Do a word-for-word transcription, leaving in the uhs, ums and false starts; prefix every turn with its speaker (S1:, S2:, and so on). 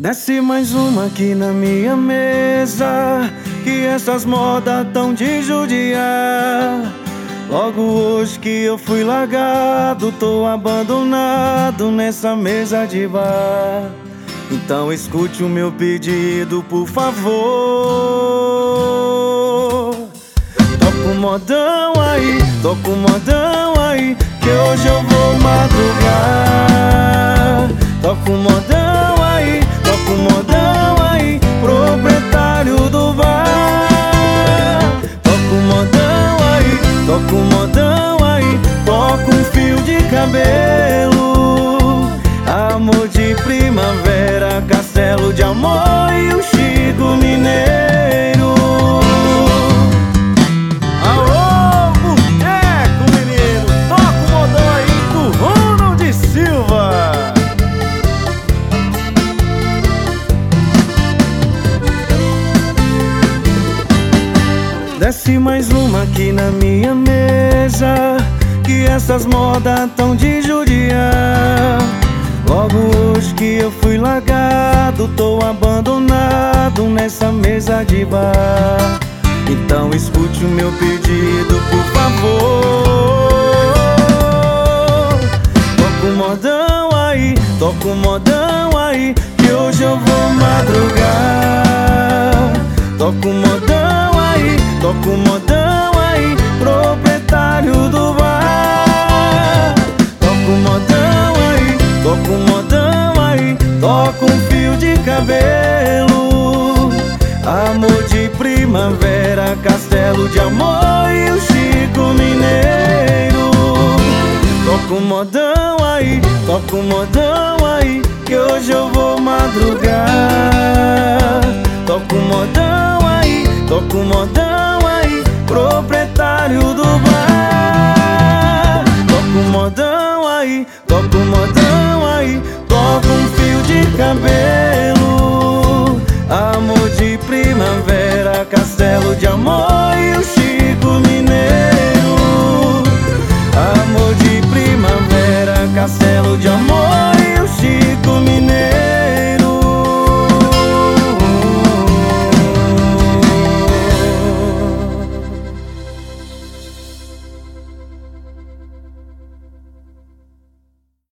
S1: Desce mais uma aqui na minha mesa, que essas modas tão de judiar. Logo hoje que eu fui largado, tô abandonado nessa mesa de bar. Então escute o meu pedido, por favor. Toca o modão aí, toca o modão aí, que hoje eu vou madrugar. Toca o modão aí, toca o modão aí, proprietário do bar. Toca o modão aí, toca o modão aí, toca um fio de cabelo. Amor de primavera, castelo de amor e o Chico Mineiro. Alô, boteco menino, toca o modão aí do Ronald Silva. Desce mais uma aqui na minha mesa, que essas modas tão de judiar. Logo hoje que eu fui largado, tô abandonado nessa mesa de bar. Então escute o meu pedido, por favor. Toca o modão aí, toca o modão aí, que hoje eu vou madrugar. Toca o modão aí, toca o modão aí, proprietário do bar. Toca o modão aí, toca o modão aí, toca um fio de cabelo. Amor de primavera, castelo de amor e o Chico Mineiro. Toca o modão aí, toca o modão aí, que hoje eu vou madrugar. Toca o modão aí, toca o modão aí, proprietário do bar. Toca o modão aí, toca o modão aí, toca um fio de cabelo. Amor de primavera, castelo de amor